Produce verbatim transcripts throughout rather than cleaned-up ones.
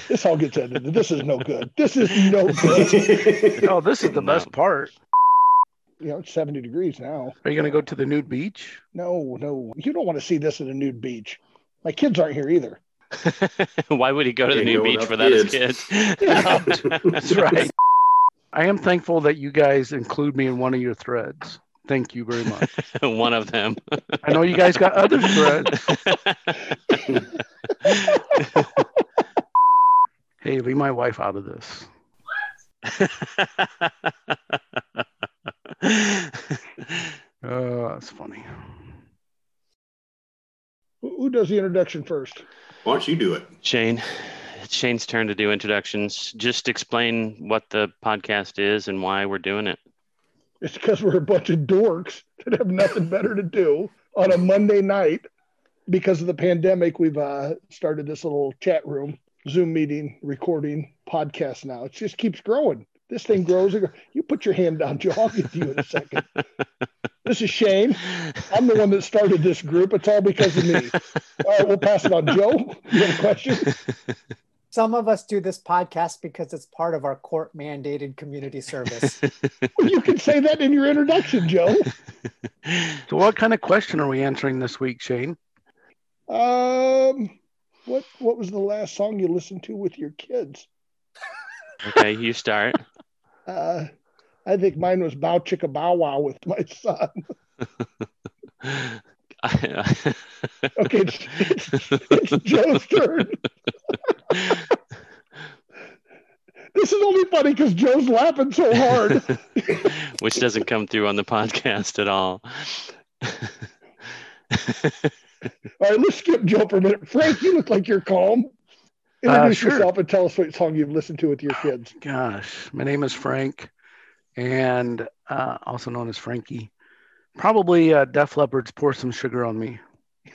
This all gets edited. This is no good. This is no good. Oh, this is the No. best part. You know, it's seventy degrees now. Are you going to go to the nude beach? No, no. You don't want to see this at a nude beach. My kids aren't here either. Why would he go to the Ain't nude no beach enough for that as kids. kids? Yeah. That's right. I am thankful that you guys include me in one of your threads. Thank you very much. One of them. I know you guys got other threads. Hey, leave my wife out of this. Oh, that's funny. Who who does the introduction first? Why don't you do it? Shane, it's Shane's turn to do introductions. Just explain what the podcast is and why we're doing it. It's because we're a bunch of dorks that have nothing better to do on a Monday night. Because of the pandemic, we've uh, started this little chat room, Zoom meeting, recording, podcast now. It just keeps growing. This thing grows. You put your hand down, Joe. I'll get to you in a second. This is Shane. I'm the one that started this group. It's all because of me. All right, we'll pass it on. Joe, you have a question? Some of us do this podcast because it's part of our court-mandated community service. Well, you can say that in your introduction, Joe. So what kind of question are we answering this week, Shane? Um, what what was the last song you listened to with your kids? Okay, you start. Uh, I think mine was Bow Chicka Bow Wow with my son. Okay, it's, it's, it's Joe's turn. This is only funny because Joe's laughing so hard. Which doesn't come through on the podcast at all. All right, let's skip Joe for a minute. Frank, you look like you're calm. Introduce Uh, sure. yourself and tell us what song you've listened to with your kids. Gosh, my name is Frank, and uh, also known as Frankie. Probably uh, Def Leppard's "Pour Some Sugar on Me."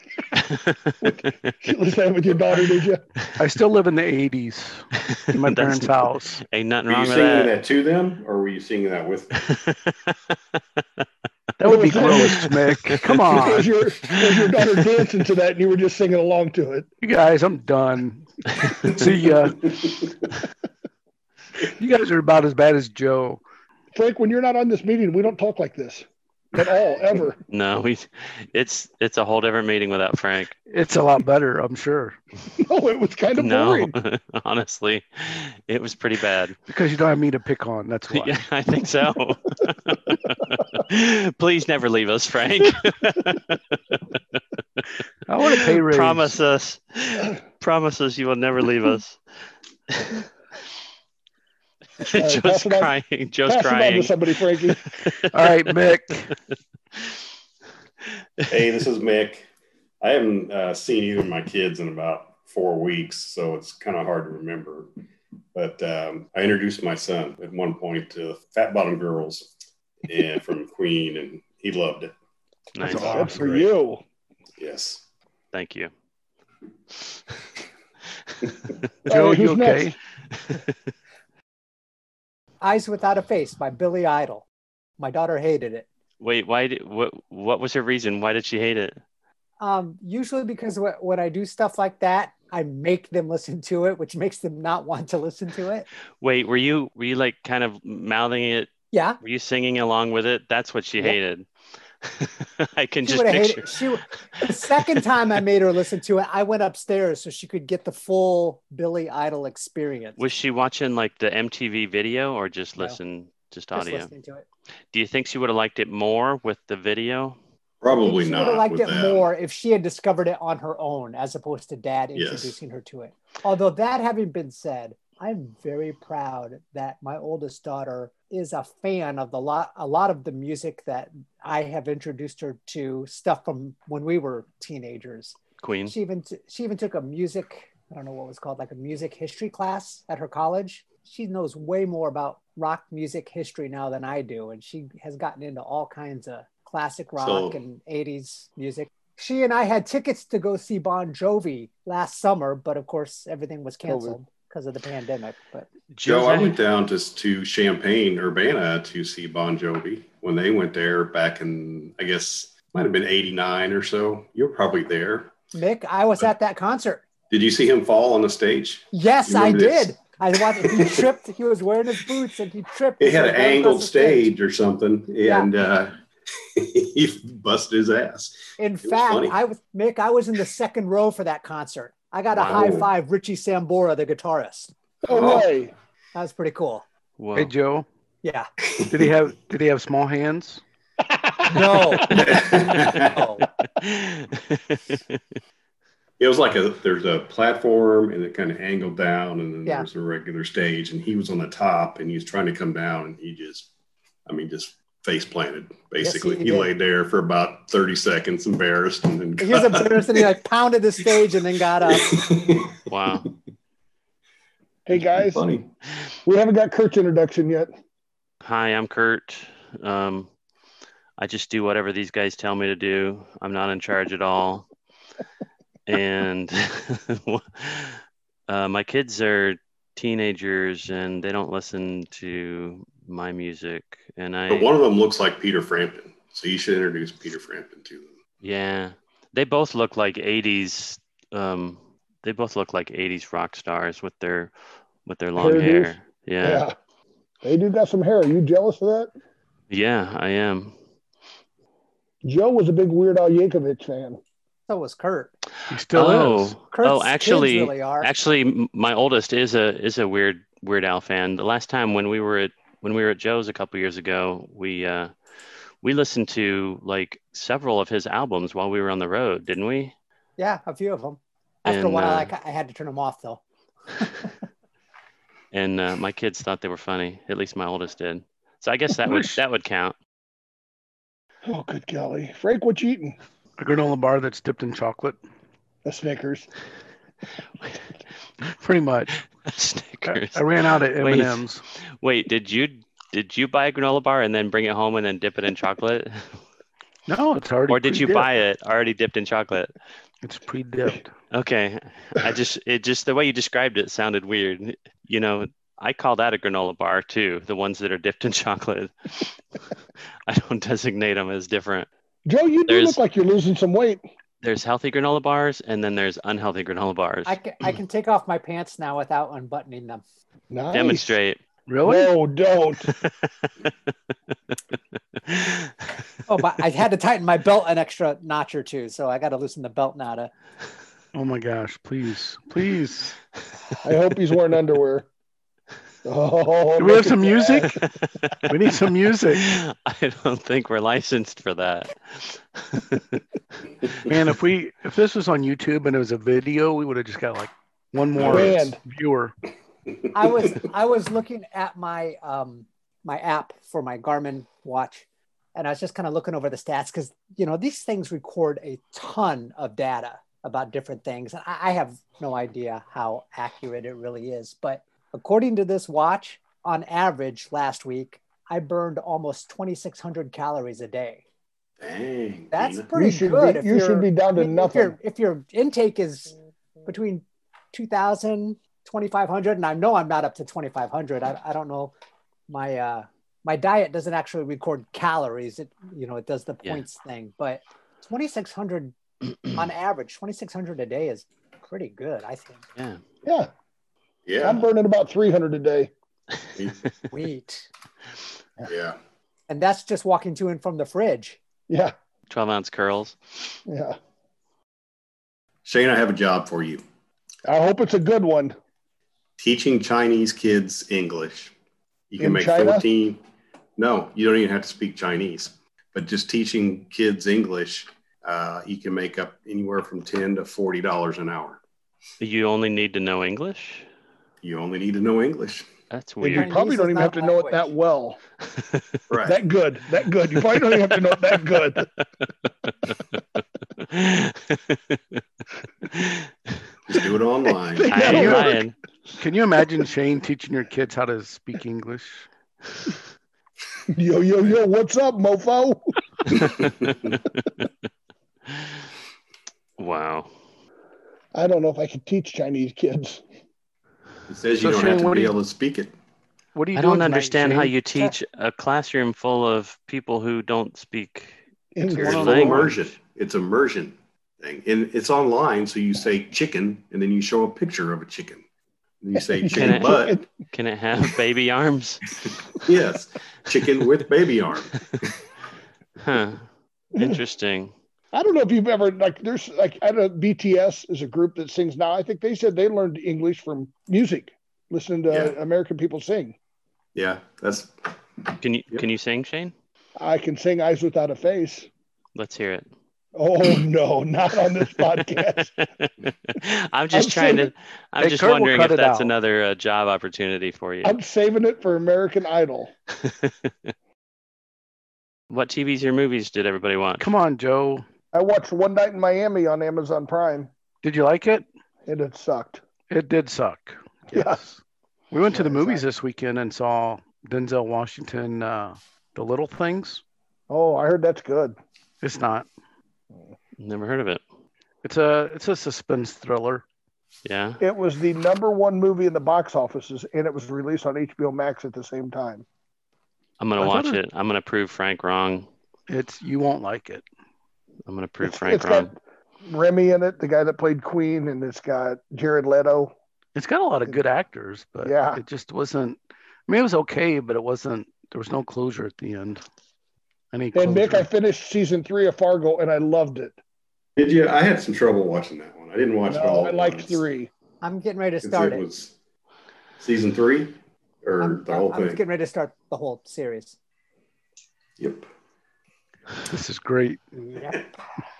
You listened to that with your daughter, did you? I still live in the eighties in my That's- parents' house. Ain't nothing Were you wrong with singing that. that. to them, or were you singing that with them? That would be Was that- gross, Mick. Come on, Was your, was your daughter dancing to that and you were just singing along to it? you guys. I'm done. See ya. You guys are about as bad as Joe. Frank, when you're not on this meeting, we don't talk like this at all, ever. No, we, it's it's a whole different meeting without Frank. It's a lot better, I'm sure, No, it was kind of No, boring. honestly, it was pretty bad. because you don't have me to pick on. That's why. Yeah, I think so. Please never leave us, Frank. I want to pay raise. Promise us. Promise us you will never leave us. pass Joe's it on- crying. Joe's Pass it on crying. to somebody, Frankie. All right, Mick. Hey, this is Mick. I haven't uh, seen either of my kids in about four weeks, so it's kind of hard to remember. But um, I introduced my son at one point to Fat Bottom Girls and from Queen, and he loved it. Nice. That's Good for Great. you. Yes. Thank you. Joe, right, you who's okay? Eyes Without a Face by Billy Idol. My daughter hated it. Wait, why did what what was her reason? Why did she hate it? Um, usually because wh- when I do stuff like that, I make them listen to it, which makes them not want to listen to it. Wait, were you were you like kind of mouthing it? Yeah. Were you singing along with it? That's what she Yeah. hated. I can She just would have picture. hated she w- the second time I made her listen to it, I went upstairs so she could get the full Billy Idol experience. Was she watching like the M T V video or just No. listen, just Just audio? listening to it. Do you think she would have liked it more with the video? Probably she not. would have liked with it that. more if she had discovered it on her own as opposed to dad Yes. introducing her to it. Although that having been said, I'm very proud that my oldest daughter is a fan of the lot a lot of the music that I have introduced her to, stuff from when we were teenagers. Queen. She even t- she even took a music, I don't know what it was called, like a music history class at her college. She knows way more about rock music history now than I do, and she has gotten into all kinds of classic rock So- and eighties music. She and I had tickets to go see Bon Jovi last summer, but of course everything was canceled because of the pandemic. But Joe, I Joe's- went down to, to Champaign, Urbana to see Bon Jovi when they went there back in, I guess, might have been eighty-nine or so. You were probably there. Mick, I was at that concert. Did you see him fall on the stage? Yes, You I remember this? did. I watched. He tripped. He was wearing his boots, and he tripped. It had He an went across angled the stage. stage or something, and uh, he busted his ass. In was fact, funny. I was Mick. I was in the second row for that concert. I got a Wow. high five, Richie Sambora, the guitarist. No Oh. way. That was pretty cool. Whoa. Hey Joe, Yeah. did he have did he have small hands? No. Oh. It was like a there's a platform and it kind of angled down, and then Yeah. there's a regular stage, and he was on the top, and he was trying to come down, and he just, I mean, just face planted. Basically, he he, did. laid there for about thirty seconds, embarrassed, and then He was embarrassed, and he like pounded the stage and then got up. Wow. Hey guys, Funny. we haven't got Kurt's introduction yet. Hi, I'm Kurt. Um, I just do whatever these guys tell me to do. I'm not in charge at all. And uh, my kids are teenagers and they don't listen to my music. And I, But one of them looks like Peter Frampton, so you should introduce Peter Frampton to them. yeah, they both look like eighties. Um, they both look like eighties rock stars with their with their long Hairdos? hair. Yeah. Yeah. They do got some hair. Are you jealous of that? Yeah, I am. Joe was a big Weird Al Yankovic fan. So was Kurt. He still oh, is. Kurt's oh, kids actually, really are. actually, m- my oldest is a is a weird Weird Al fan. The last time when we were at when we were at Joe's a couple years ago, we uh, we listened to like several of his albums while we were on the road, didn't we? Yeah, a few of them. After a And, while, uh, I, ca- I had to turn them off though. And uh, my kids thought they were funny. At least my oldest did. So I guess that would Wish- that would count. Oh, good golly. Frank, what you eating? A granola bar that's dipped in chocolate. A Snickers. Pretty much. I, Snickers. I ran out of M Wait. and M's. Wait, did you did you buy a granola bar and then bring it home and then dip it in chocolate, No, it's already. or did you pre-dipped. buy it already dipped in chocolate? It's pre-dipped. Okay, I just it just the way you described it sounded weird. You know, I call that a granola bar too. The ones that are dipped in chocolate. I don't designate them as different. Joe, you do There's- look like you're losing some weight. There's healthy granola bars and then there's unhealthy granola bars. I can, I can take off my pants now without unbuttoning them. Nice. Demonstrate. Really? No, don't. Oh, but I had to tighten my belt an extra notch or two, so I got to loosen the belt now to. Oh my gosh! Please, please. I hope he's wearing underwear. Oh, Do we have look some at music? that. We need some music. I don't think we're licensed for that. Man, if we if this was on YouTube and it was a video, we would have just got like one more Banned. viewer. I was I was looking at my um my app for my Garmin watch, and I was just kind of looking over the stats because you know these things record a ton of data about different things. I, I have no idea how accurate it really is, but according to this watch, on average last week, I burned almost twenty-six hundred calories a day. Dang. That's Dina. pretty You should good. be- if you you're- should be down to I mean, nothing. If, your if your intake is between two thousand, twenty-five hundred, and I know I'm not up to twenty-five hundred. I, I don't know. My uh, my diet doesn't actually record calories. It you know it does the Yeah. points thing, but twenty-six hundred on average, twenty-six hundred a day is pretty good, I think. Yeah. Yeah, Yeah. I'm burning about three hundred a day. Sweet. Yeah. And that's just walking to and from the fridge. Yeah, twelve ounce curls. yeah. Shane, I have a job for you. I hope it's a good one. Teaching Chinese kids English. You can In make China? fourteen. No, you don't even have to speak Chinese. But just teaching kids English, uh, you can make up anywhere from ten to forty dollars an hour. You only need to know English? You only need to know English. That's And you weird. probably Chinese don't is even have not to know it that language. well. Right. That good. That good. You probably don't even have to know it that good. Just do it online. I ain't Yeah. lying. Can you imagine Shane teaching your kids how to speak English? Yo, yo, yo, what's up, mofo? Wow. I don't know if I could teach Chinese kids. It says you So don't Shane, have to what do be you- able to speak it. What are you I doing don't tonight, understand how Shane? you teach a classroom full of people who don't speak English. Your It's full language. immersion. It's immersion. thing. And it's online, so you say chicken, and then you show a picture of a chicken. And you say Can chicken it, butt. can it have baby arms? Yes, chicken with baby arm. Huh. Interesting. I don't know if you've ever like there's like I don't know, B T S is a group that sings now. I think they said they learned English from music, listening to Yeah. American people sing. Yeah, that's. Can you Yep. can you sing, Shane? I can sing Eyes Without a Face. Let's hear it. Oh no, not on this podcast. I'm just I'm trying saving- to. I'm Hey, just Kurt will wondering cut if it that's out. another uh, job opportunity for you. I'm saving it for American Idol. What T Vs or movies did everybody watch? Come on, Joe. I watched One Night in Miami on Amazon Prime, Did you like it? and it sucked. It did suck. Yeah. Yes. We went to the Yeah, movies exactly. this weekend and saw Denzel Washington, uh, The Little Things. Oh, I heard that's good. It's not. Never heard of it. It's a it's a suspense thriller. Yeah. It was the number one movie in the box offices, and it was released on H B O Max at the same time. I'm gonna I thought watch it- it. I'm gonna prove Frank wrong. It's you won't like it. I'm gonna prove It's, Frank it's wrong. got Remy in it, the guy that played Queen, and it's got Jared Leto. It's got a lot of good actors, but Yeah. it just wasn't. I mean, it was okay, but it wasn't. There was no closure at the end. Any And Mick, I closure. finished season three of Fargo, and I loved it. Did you? I had some trouble watching that one. I didn't watch it No, all. I at liked once. three. I'm getting ready to 'Cause start it it. was season three or I'm, the whole I'm thing. getting ready to start the whole series. Yep. This is great. Yep.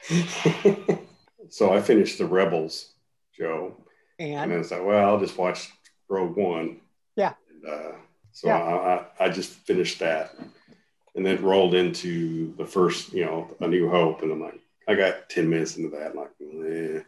So I finished the Rebels, Joe, and And then I thought, well, I'll just watch Rogue One. Yeah. And, uh, so Yeah. I, I, I just finished that, and then rolled into the first, you know, A New Hope, and I'm like, I got ten minutes into that, and like, eh,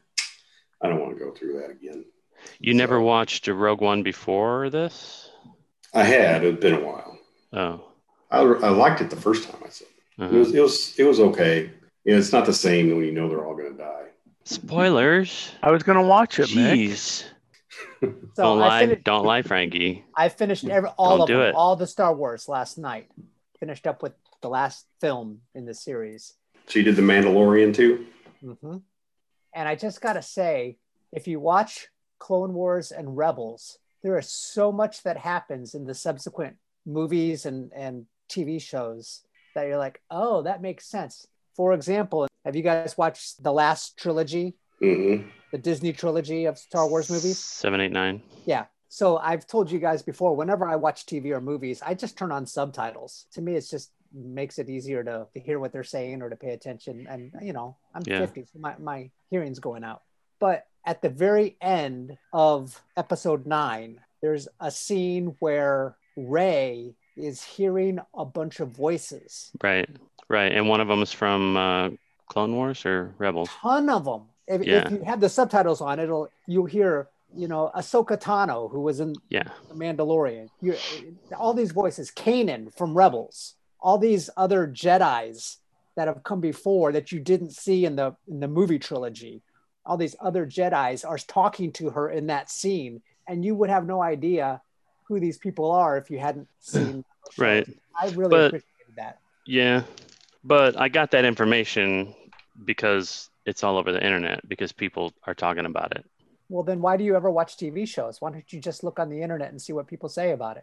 I don't want to go through that again. You never So- watched a Rogue One before this? I had. It'd been a while. Oh. I, I liked it the first time I saw it. Uh-huh. It was it was it was okay. You know, it's not the same when you know they're all going to die. Spoilers. I was gonna watch it, Mick. Jeez. so Don't I lie. finished, Don't lie, Frankie. I finished every, all Don't of do them, it. all the Star Wars last night. Finished up with the last film in the series. So you did the Mandalorian too? hmm And I just got to say, if you watch Clone Wars and Rebels, there is so much that happens in the subsequent movies and, and T V shows that you're like, oh, that makes sense. For example, have you guys watched the last trilogy, Mm-hmm. the Disney trilogy of Star Wars movies? Seven, eight, nine. Yeah. So I've told you guys before, whenever I watch T V or movies, I just turn on subtitles. To me, it's just makes it easier to, to hear what they're saying or to pay attention. And, you know, I'm Yeah. fifty, so my, my hearing's going out. But at the very end of episode nine, there's a scene where Rey is hearing a bunch of voices, Right. Right. And one of them is from uh, Clone Wars or Rebels. ton of them. If, Yeah. if you have the subtitles on, it'll you'll hear, you know, Ahsoka Tano, who was in Yeah. The Mandalorian. You, all these voices, Kanan from Rebels, all these other Jedis that have come before that you didn't see in the in the movie trilogy. All these other Jedis are talking to her in that scene, and you would have no idea who these people are if you hadn't seen. the shows. Right. I really But- appreciated that. Yeah. But I got that information because it's all over the internet because people are talking about it. Well, then why do you ever watch T V shows? Why don't you just look on the internet and see what people say about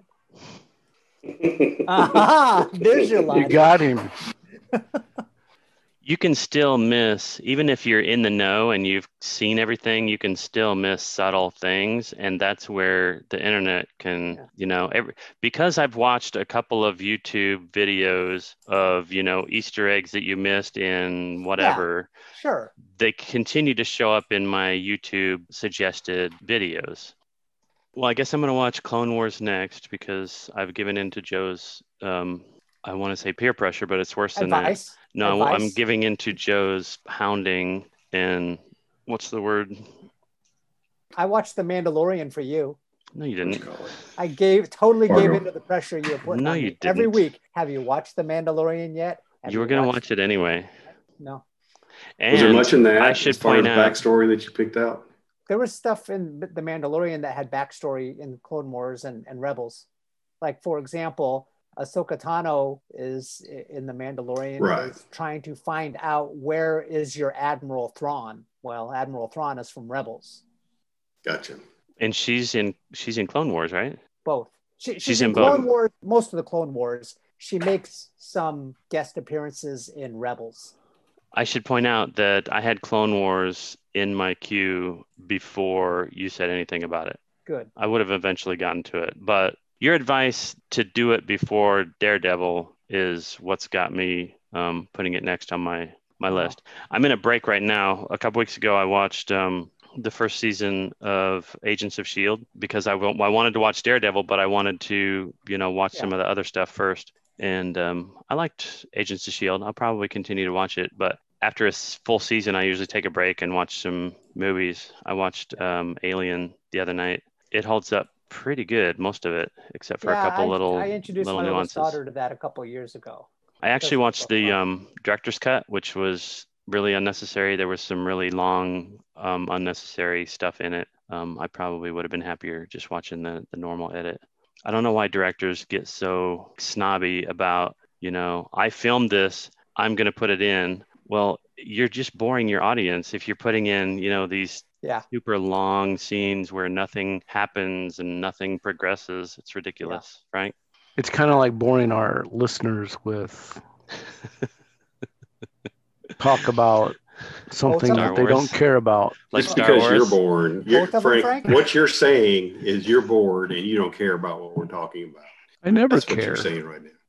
it? Aha! There's your You line. got him. You can still miss, even if you're in the know and you've seen everything, you can still miss subtle things. And that's where the internet can, Yeah. you know, every, because I've watched a couple of YouTube videos of, you know, Easter eggs that you missed in whatever, Sure. they continue to show up in my YouTube suggested videos. Well, I guess I'm going to watch Clone Wars next because I've given in to Joe's, um, I want to say peer pressure, but it's worse than that. Advice. No, I'm Advice? giving into Joe's hounding and what's the word? I watched The Mandalorian for you. No, you What you didn't. call it? I gave totally gave Fargo. into the pressure you were putting No, on you me every didn't. week. Have you watched The Mandalorian yet? Have You were going to watched- watch it anyway. No. And Was there much in that I should as far point as out, backstory that you picked out? There was stuff in The Mandalorian that had backstory in Clone Wars and, and Rebels. Like, for example, Ahsoka Tano is in The Mandalorian, Right. is trying to find out where is your Admiral Thrawn. Well, Admiral Thrawn is from Rebels. Gotcha. And she's in she's in Clone Wars, right? Both. She, she's, She's in in Clone both. Wars, most of the Clone Wars. She makes some guest appearances in Rebels. I should point out that I had Clone Wars in my queue before you said anything about it. Good. I would have eventually gotten to it, but your advice to do it before Daredevil is what's got me um, putting it next on my my Oh. list. I'm in a break right now. A couple weeks ago, I watched um, the first season of Agents of S H I E L D because I, w- I wanted to watch Daredevil, but I wanted to, you know, watch Yeah. some of the other stuff first. And um, I liked Agents of S H I E L D. I'll probably continue to watch it, but after a s- full season, I usually take a break and watch some movies. I watched um, Alien the other night. It holds up pretty good, most of it, except for yeah, a couple I, little I introduced little my oldest nuances. daughter to that a couple of years ago. I actually Doesn't watched look the fun. um, director's cut, which was really unnecessary. There was some really long, um, unnecessary stuff in it. Um, I probably would have been happier just watching the, the normal edit. I don't know why directors get so snobby about, you know, I filmed this, I'm going to put it in. Well, you're just boring your audience if you're putting in, you know, these Yeah. super long scenes where nothing happens and nothing progresses. It's ridiculous, right? It's kind of like boring our listeners with talk about something Star that they don't Wars. care about. Like Just Star because Wars. you're bored, you're, Both of them, Frank, Frank? what you're saying is you're bored and you don't care about what we're talking about. I never That's what care. you're saying right now.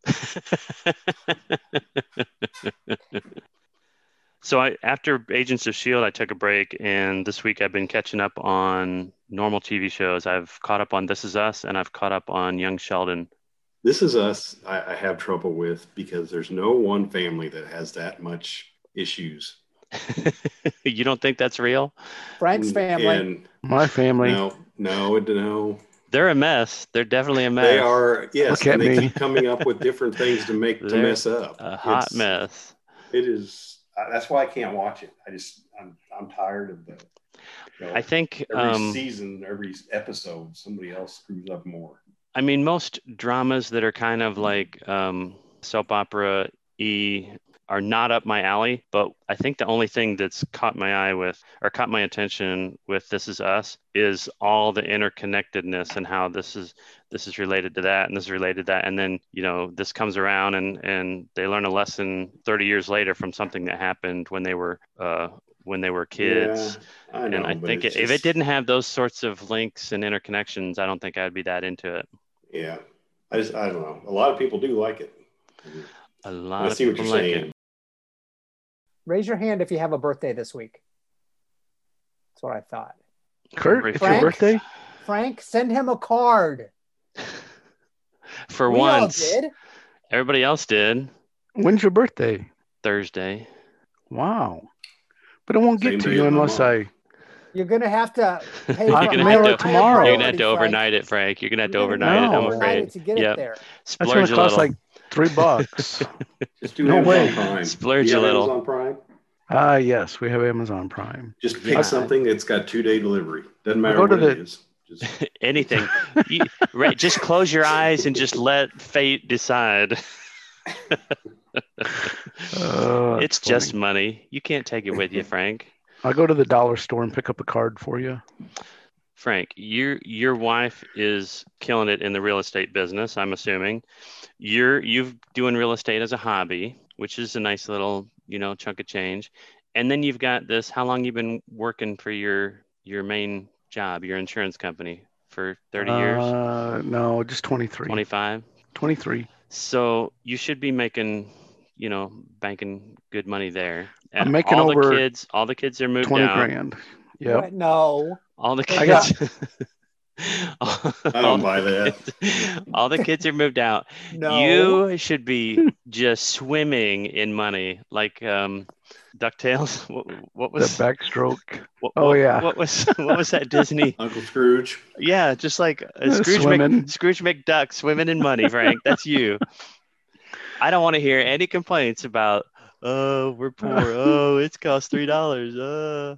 So I, after Agents of S H I E L D, I took a break, and this week I've been catching up on normal T V shows. I've caught up on This Is Us, and I've caught up on Young Sheldon. This Is Us, I, I have trouble with because there's no one family that has that much issues. You don't think that's real? Frank's family. And My family. no, no, no. They're a mess. They're definitely a mess. They are, yes, Look at and they me. keep coming up with different things to make to They're mess up. a hot It's- mess. It is. Uh, that's why I can't watch it. I just, I'm, I'm tired of the. You know, I think, every um, season, every episode, somebody else screws up more. I mean, most dramas that are kind of like um, soap opera y are not up my alley, but I think the only thing that's caught my eye with or caught my attention with This Is Us is all the interconnectedness and how this is this is related to that and this is related to that, and then you know this comes around and and they learn a lesson thirty years later from something that happened when they were uh, when they were kids. Yeah, I know, And I but think it's it, if it just- didn't have those sorts of links and interconnections, I don't think I'd be that into it. Yeah, I just, I don't know. A lot of people do like it. A lot I of see what people you're like saying. it. Raise your hand if you have a birthday this week. That's what I thought. Kurt, it's your Frank? birthday? Frank, send him a card. For we all once, did. everybody else did. When's your birthday? Thursday. Wow. But it won't Same get to day you as my unless mom. I... You're going to have to pay I for can You're mail gonna it have to- tomorrow. You're gonna have to Frank. overnight it, Frank. You're gonna have to You're gonna overnight it. I'm No. overnight afraid. it to get Yep. it there. That's going Splurge to a cost little. like three bucks. Just do No Amazon way. Prime. Splurge Do you a have little. Amazon Prime? Ah, yes, we have Amazon Prime. Just pick Yeah. something that's got two day delivery. Doesn't matter Go to what it the- is. Just Anything. You, right, just close your eyes and just let fate decide. Uh, It's that's just funny. money. You can't take it with you, Frank. I'll go to the dollar store and pick up a card for you. Frank, your your wife is killing it in the real estate business, I'm assuming. You're you've doing real estate as a hobby, which is a nice little, you know, chunk of change. And then you've got this, how long you been working for your your main job, your insurance company? For thirty years? Uh, no, just twenty-three. twenty-five? twenty-three. So you should be making, you know, banking good money there. I'm And making all over the kids, all the kids are moved twenty out. grand. Yep. What? No. All the I got- kids. all, I don't buy that. Kids, all the kids are moved out. No. You should be just swimming in money, like um, DuckTales. What, what The was? backstroke. What, oh, what- yeah. What was? What was that Disney? Uncle Scrooge. Yeah, just like uh, Uh, Scrooge, swimming. Mc, Scrooge McDuck swimming in money, Frank. That's you. I don't want to hear any complaints about, oh, we're poor. Oh, it's cost three dollars. Uh.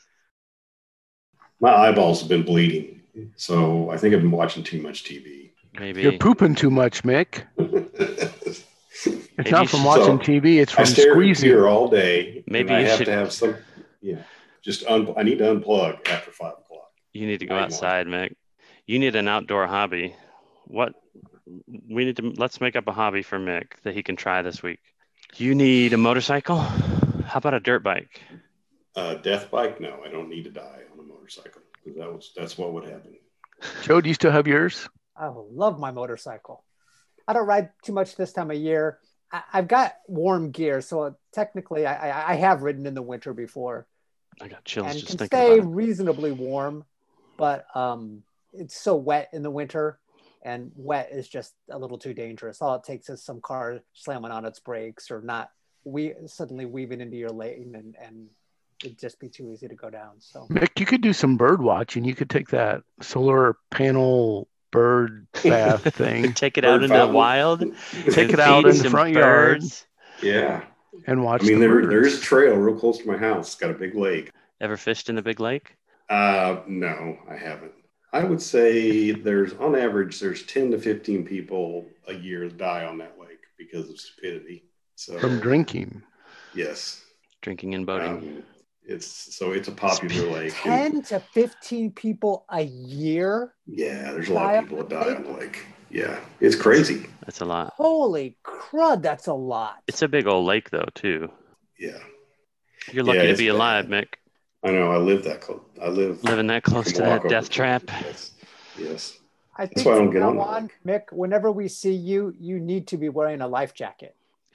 My eyeballs have been bleeding, so I think I've been watching too much T V. Maybe You're pooping too much, Mick. It's Maybe not you from should- watching So, T V. It's I from stare at the squeezing. computer all day. Maybe and I you have should- to have some. Yeah, just un- I need to unplug after five o'clock. you need to go Night outside, Mick. You need an outdoor hobby. What we need to let's make up a hobby for Mick that he can try this week. You need a motorcycle? How about a dirt bike? Uh, death bike? No, I don't need to die on a motorcycle because that was that's what would happen. Joe, do you still have yours? I love my motorcycle. I don't ride too much this time of year. I, I've got warm gear, so technically I, I, I have ridden in the winter before I got chills and just can thinking stay about it. reasonably warm, but um, it's so wet in the winter, and wet is just a little too dangerous. All it takes is some car slamming on its brakes or not we suddenly weaving into your lane, and, and it'd just be too easy to go down. So Mick, you could do some bird watching. You could take that solar panel bird bath thing, Take it Bird out into the fountain. wild. take and it out feed in the some front yard birds. Yeah, and watch I mean the there birds. there's a trail real close to my house. It's got a big lake. Ever fished in the big lake? Uh, no, I haven't. I would say there's on average there's ten to fifteen people a year die on that lake because of stupidity. So From drinking. yes, Drinking and boating. um, it's so it's a popular lake. ten to fifteen people a year. Yeah, there's a lot of people that die on the lake. Yeah, it's crazy. That's a lot. Holy crud, that's a lot. It's a big old lake, though, too. Yeah, You're lucky Yeah, to it's be bad. alive, Mick. I know. I live that close. I live Living that I close can to walk that over death to- trap. Yes, yes. I think That's why I don't from get on now the on, lake. Mick, whenever we see you, you need to be wearing a life jacket.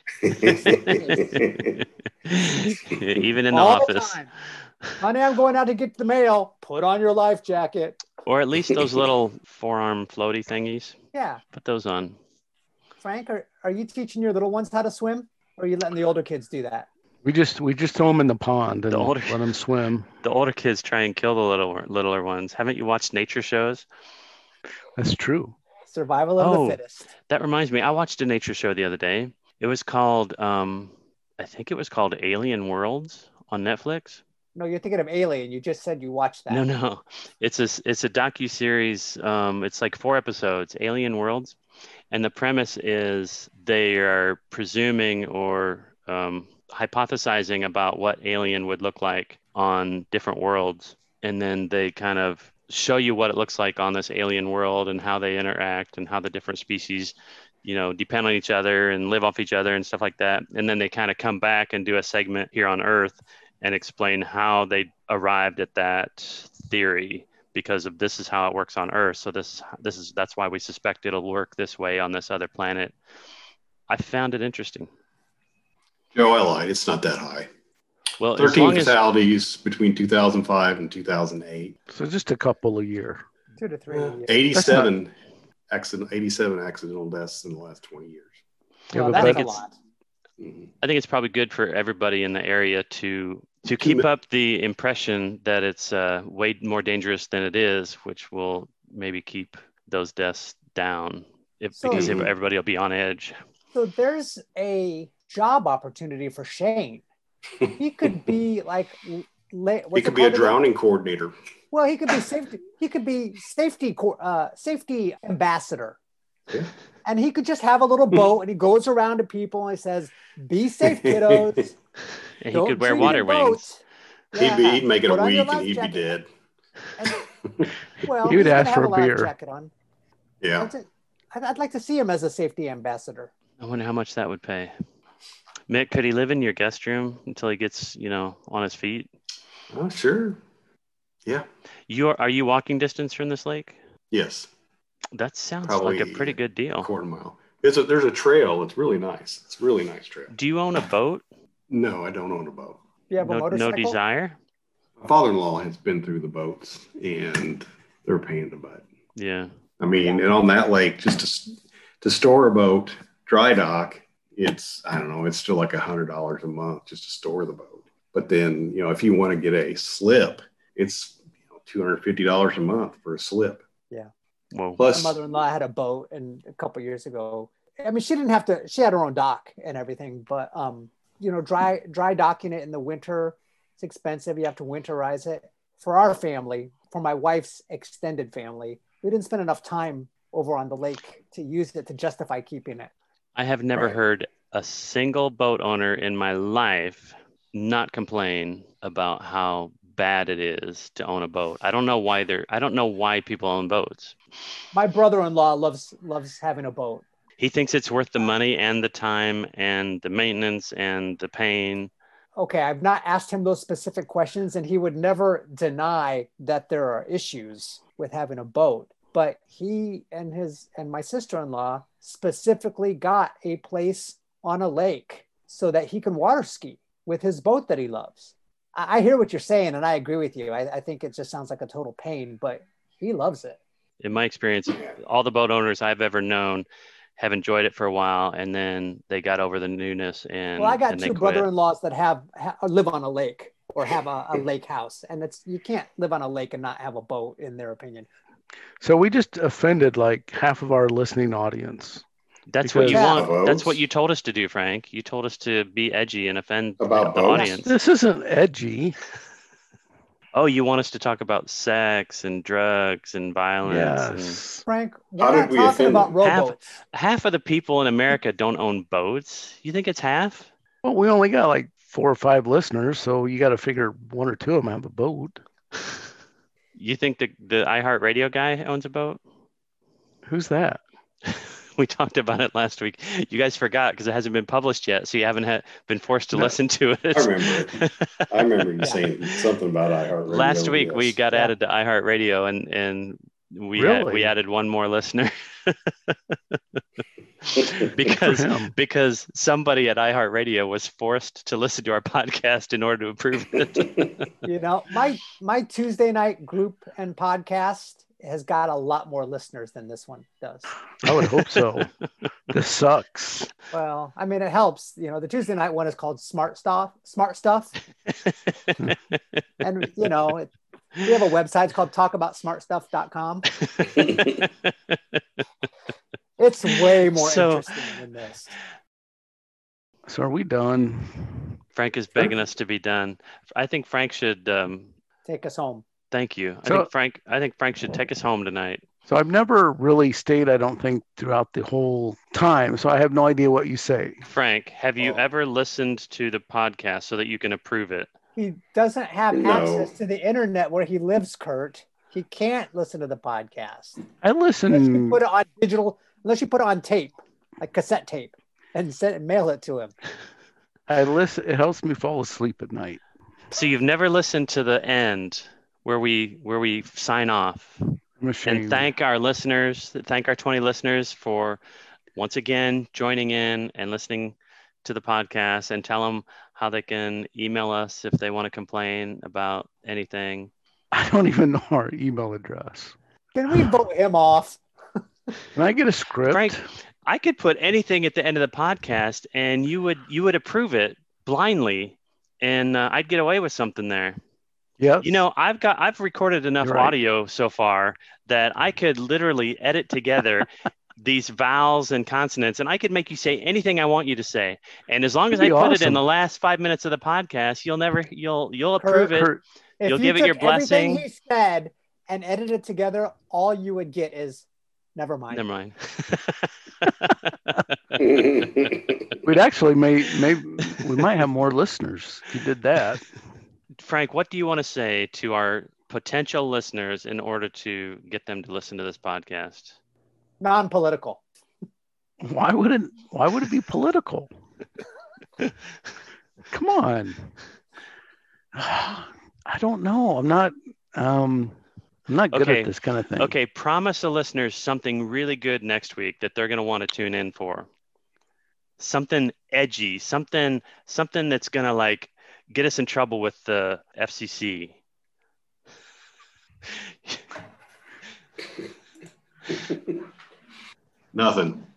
Even in the All office. time. Honey, I'm going out to get the mail. Put on your life jacket. Or at least those little forearm floaty thingies. Yeah. Put those on. Frank, are, are you teaching your little ones how to swim? Or are you letting the older kids do that? We just we just throw them in the pond and The older- let them swim. The older kids try and kill the little littler ones. Haven't you watched nature shows? That's true. Survival of Oh. the fittest. That reminds me, I watched a nature show the other day. It was called, um, I think it was called Alien Worlds on Netflix. No, you're thinking of Alien. You just said you watched that. No, no, it's a it's a docu series. Um, it's like four episodes, Alien Worlds, and the premise is they are presuming or um, hypothesizing about what alien would look like on different worlds, and then they kind of show you what it looks like on this alien world and how they interact and how the different species, you know, depend on each other and live off each other and stuff like that. And then they kind of come back and do a segment here on Earth and explain how they arrived at that theory because of this is how it works on Earth. So this this is that's why we suspect it'll work this way on this other planet. I found it interesting. Joe, I lied. It's not that high. Well, as thirteen long as fatalities between two thousand five and two thousand eight. So just a couple a year. Two to three. yeah. eighty-seven accident, eighty-seven accidental deaths in the last twenty years. Yeah, Well, but that's I a think it's- lot. Mhm. I think it's probably good for everybody in the area to to Two keep mi- up the impression that it's uh, way more dangerous than it is, which will maybe keep those deaths down. If, So- because Mhm. everybody will be on edge. So there's a job opportunity for Shane. He could be like, la- He could be a drowning coordinator. Well, he could be safety. He could be safety, co- uh, safety ambassador, Yeah. and he could just have a little boat, and he goes around to people and he says, "Be safe, kiddos." And he Don't could wear treat water your wings. boat." He'd be Yeah. he'd make it a Put on your week and life he'd jacket. be dead. And- well, He would he's gonna ask have for a a life beer. jacket on. Yeah. That's it. I'd, I'd like to see him as a safety ambassador. I wonder how much that would pay. Mick, could he live in your guest room until he gets, you know, on his feet? Oh, sure. Yeah. You are, are you walking distance from this lake? Yes. That sounds Probably like a pretty good A deal. quarter mile. It's a, there's a trail. It's really nice. It's a really nice trail. Do you own a boat? No, I don't own a boat. You have a No, no motorcycle? desire? My father-in-law has been through the boats, and they're a pain in the butt. Yeah. I mean, and on that lake, just to to store a boat, dry dock, it's I don't know, it's still like a hundred dollars a month just to store the boat. But then, you know, if you want to get a slip, it's you know two hundred fifty dollars a month for a slip. Whoa. My Plus, mother-in-law had a boat, and a couple years ago, I mean, she didn't have to. She had her own dock and everything, but um, you know, dry dry docking it in the winter, it's expensive. You have to winterize it. For our family, for my wife's extended family, we didn't spend enough time over on the lake to use it to justify keeping it. I have never Right. heard a single boat owner in my life not complain about how bad it is to own a boat. I don't know why they're I don't know why people own boats. My brother-in-law loves loves having a boat. He thinks it's worth the money and the time and the maintenance and the pain. Okay, I've not asked him those specific questions, and he would never deny that there are issues with having a boat. But he and his and my sister-in-law specifically got a place on a lake so that he can water ski with his boat that he loves. I, I hear what you're saying, and I agree with you. I, I think it just sounds like a total pain, but he loves it. In my experience, all the boat owners I've ever known have enjoyed it for a while, and then they got over the newness and Well, I got and they two quit. brother-in-laws that have, ha live on a lake or have a, a lake house, and it's you can't live on a lake and not have a boat, in their opinion. So we just offended like half of our listening audience. That's what you Because- want. That's what Boats? you told us to do, Frank. You told us to be edgy and offend About the boats? audience. This isn't edgy. Oh, you want us to talk about sex and drugs and violence? Yes. Frank, How we're did not we talking offend about them? Half- rowboats. And half of the people in America don't own boats. You think it's half? Well, we only got like four or five listeners, so you got to figure one or two of them have a boat. You think the the iHeartRadio guy owns a boat? Who's that? We talked about it last week. You guys forgot because it hasn't been published yet, so you haven't ha- been forced to No. listen to it. I remember it. I remember you Yeah. saying something about iHeartRadio. Last week we yes. got Yeah. added to iHeartRadio, and and we had, we Really? added one more listener Good because for him. because somebody at iHeartRadio was forced to listen to our podcast in order to approve it. You know, my my Tuesday night group and podcast has got a lot more listeners than this one does. I would hope so. This sucks. Well, I mean, it helps. You know, the Tuesday night one is called Smart Stuff. Smart Stuff, and you know, it, we have a website. It's called talk about smart stuff dot com. It's way more So- interesting than this. So are we done? Frank is begging us to be done. I think Frank should. Um, Take us home. thank you. I So- think Frank. I think Frank should take us home tonight. So I've never really stayed, I don't think, throughout the whole time. So I have no idea what you say. Frank, have you Oh. ever listened to the podcast so that you can approve it? He doesn't have No. access to the internet where he lives, Kurt. He can't listen to the podcast I unless you listen. put it on digital, unless you put it on tape, like cassette tape, and send and mail it to him. I listen. It helps me fall asleep at night. So you've never listened to the end where we where we sign off I'm ashamed. and thank our listeners, thank our twenty listeners for once again joining in and listening to the podcast, and tell them how they can email us if they want to complain about anything. I don't even know our email address. Can we vote him off? Can I get a script? Frank, I could put anything at the end of the podcast and you would you would approve it blindly, and uh, I'd get away with something there. Yep. You know, I've got I've recorded enough You're right. audio so far that I could literally edit together these vowels and consonants, and I could make you say anything I want you to say. And as long as I That'd put be it in awesome. the last five minutes of the podcast, you'll never you'll you'll Kurt, approve it. Kurt, If You'll you give it your took everything blessing. he said and edited it together, all you would get is never mind. Never mind. we'd actually may may we might have more listeners if you did that. Frank, what do you want to say to our potential listeners in order to get them to listen to this podcast? Non-political. Why would it? Why would it be political? Come on. I don't know. I'm not. Um, I'm not good Okay. at this kind of thing. Okay, promise the listeners something really good next week that they're going to want to tune in for. Something edgy, something something that's going to like get us in trouble with the F C C. Nothing.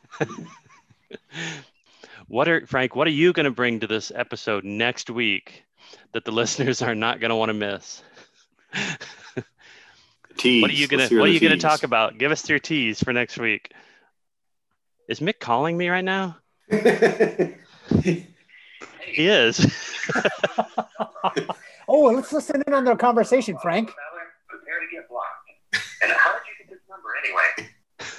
What are Frank, what are you going to bring to this episode next week that the listeners are not going to want to miss? Tease. What are you going Let's to hear what are the you going to tease. talk about? Give us your tease for next week. Is Mick calling me right now? He is. Oh, let's listen in on their conversation, Frank. Prepare to get blocked. And how did you get this number anyway?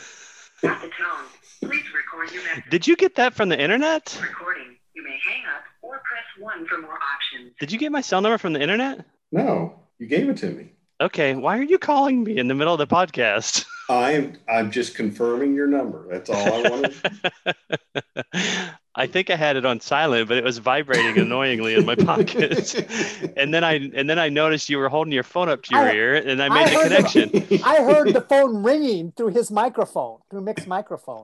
Did you get that from the internet? Recording. You may hang up or press one for more options. Did you get my cell number from the internet? No, you gave it to me. Okay, why are you calling me in the middle of the podcast? I'm I'm just confirming your number. That's all I wanted. I think I had it on silent, but it was vibrating annoyingly in my pocket. And then I and then I noticed you were holding your phone up to your I- ear, and I made I the heard connection. The, I heard the phone ringing through his microphone, through Mick's microphone.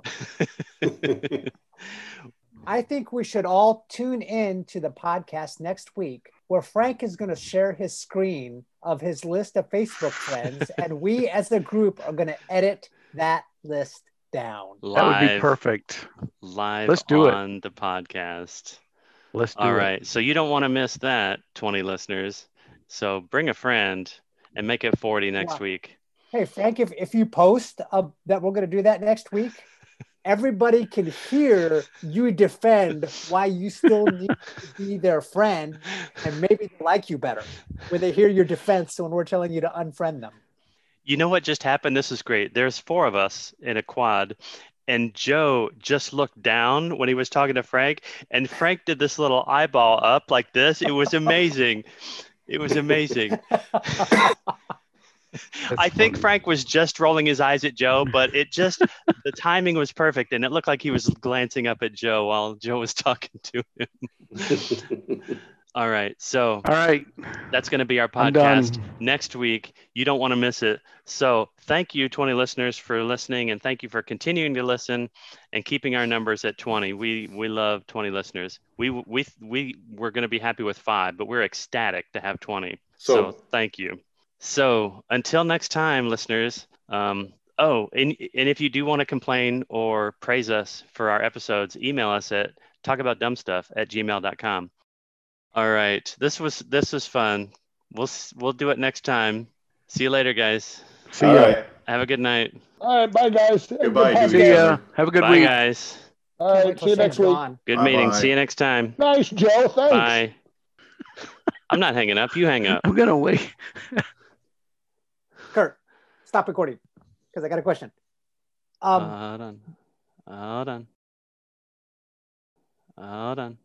I think we should all tune in to the podcast next week, where Frank is going to share his screen of his list of Facebook friends, and we as a group are going to edit that list down. That would be Live, perfect. live Let's do it. on the podcast. Let's do All it. right, so you don't want to miss that, twenty listeners. So bring a friend and make it forty next Wow. week. Hey, Frank, if, if you post uh, that we're going to do that next week, everybody can hear you defend why you still need to be their friend, and maybe they like you better when they hear your defense when we're telling you to unfriend them. You know what just happened? This is great. There's four of us in a quad, and Joe just looked down when he was talking to Frank, and Frank did this little eyeball up like this. It was amazing. It was amazing. I think funny. Frank was just rolling his eyes at Joe, but it just, the timing was perfect, and it looked like he was glancing up at Joe while Joe was talking to him. All right, so All right. that's going to be our I'm done. podcast next week. You don't want to miss it. So thank you, twenty listeners, for listening, and thank you for continuing to listen and keeping our numbers at twenty. We we love twenty listeners. We we we we're going to be happy with five, but we're ecstatic to have twenty. So, So- thank you. So until next time, listeners. Um, oh, and and if you do want to complain or praise us for our episodes, email us at talkaboutdumbstuff at gmail dot com. All right. This was this was fun. We'll s- we'll do it next time. See you later, guys. See All ya. right. Have a good night. All right, bye guys. Have a good Goodbye, podcast. do See Yeah. ya. Have a good Bye, week. guys. All Can't right, wait till see you Shane's next week. gone. Good Bye-bye. meeting. See you next time. Nice, Joe. Thanks. Bye. I'm not hanging up. You hang up. I'm gonna wait. Kurt, stop recording because I got a question. Um, Hold on. Hold on. Hold on.